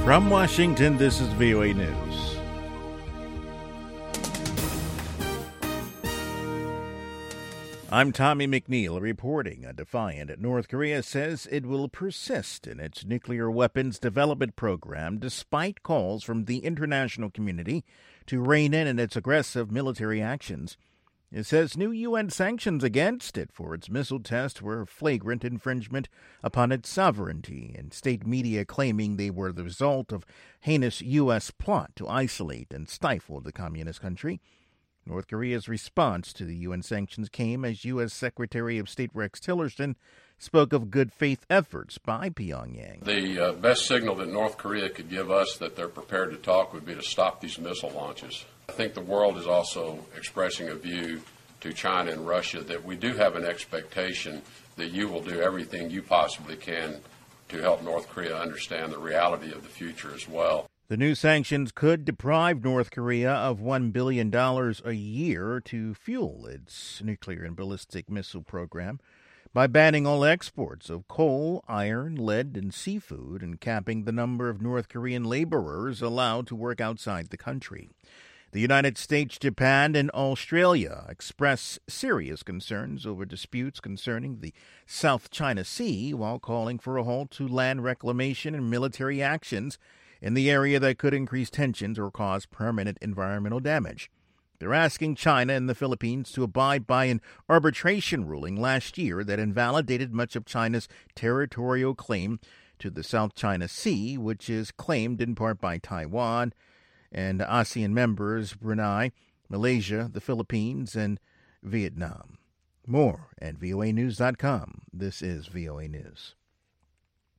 From Washington, this is VOA News. I'm Tommy McNeil reporting. A defiant North Korea says it will persist in its nuclear weapons development program despite calls from the international community to rein in its aggressive military actions. It says new UN sanctions against it for its missile test were flagrant infringement upon its sovereignty, and state media claiming they were the result of heinous U.S. plot to isolate and stifle the communist country. North Korea's response to the UN sanctions came as U.S. Secretary of State Rex Tillerson spoke of good faith efforts by Pyongyang. The best signal that North Korea could give us that they're prepared to talk would be to stop these missile launches. I think the world is also expressing a view to China and Russia that we do have an expectation that you will do everything you possibly can to help North Korea understand the reality of the future as well. The new sanctions could deprive North Korea of $1 billion a year to fuel its nuclear and ballistic missile program by banning all exports of coal, iron, lead, and seafood and capping the number of North Korean laborers allowed to work outside the country. The United States, Japan, and Australia express serious concerns over disputes concerning the South China Sea while calling for a halt to land reclamation and military actions in the area that could increase tensions or cause permanent environmental damage. They're asking China and the Philippines to abide by an arbitration ruling last year that invalidated much of China's territorial claim to the South China Sea, which is claimed in part by Taiwan and ASEAN members Brunei, Malaysia, the Philippines, and Vietnam. More at voanews.com. This is VOA News.